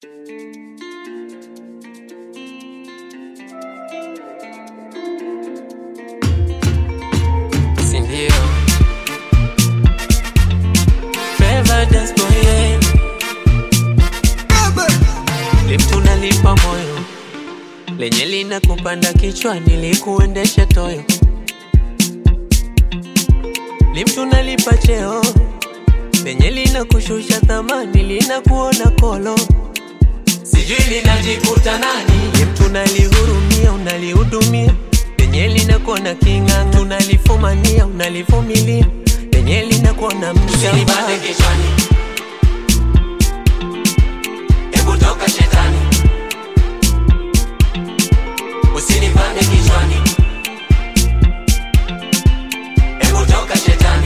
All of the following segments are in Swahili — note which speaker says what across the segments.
Speaker 1: Sindio Forever dance boy, yeah. Limtu nalipa moyo lenye lina kupanda kichwa nilikuendesha toyo. Limtu nalipa cheo lenye lina kushusha thamani lina kuona kolo. Sijui linajikuta nani. Limtu nalihurumia unalihudumia lenye lina kuona kinga. Unalifumania unalivumilia lenye lina kuona mshamba. Usinipande kichwani, hebu toka shetani. Usinipande kichwani, hebu toka shetani.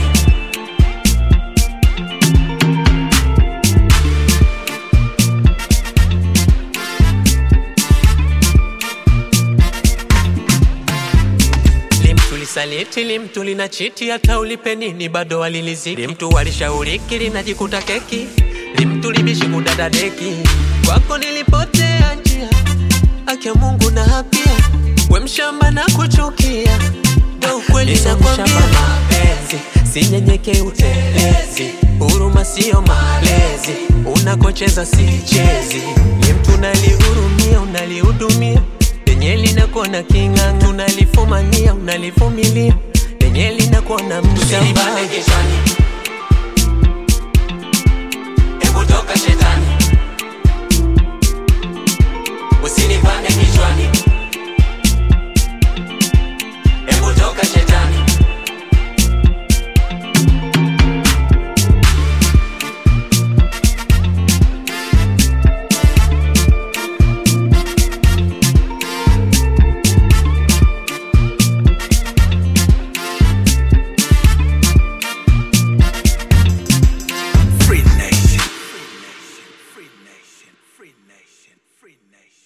Speaker 1: Saliti limtu lina chiti hata ulipe nini bado waliliziki. Limtu walishauriki linajikuta keki. Limtu libishi kudada deki. Kwako nilipotea njia, haki ya Mungu na hapia. We mshamba na kuchukia, ndo ukweli nakwambia. Mapenzi sinyenyeke utelezi, huruma sio malezi, unakocheza sichezi. Limtu nalihurumia unalihudumia lenye linakuona kinga. Unalifumania unalivumilia lenye linakuona mshamba. Usinipande kichwani, hebu toka shetani.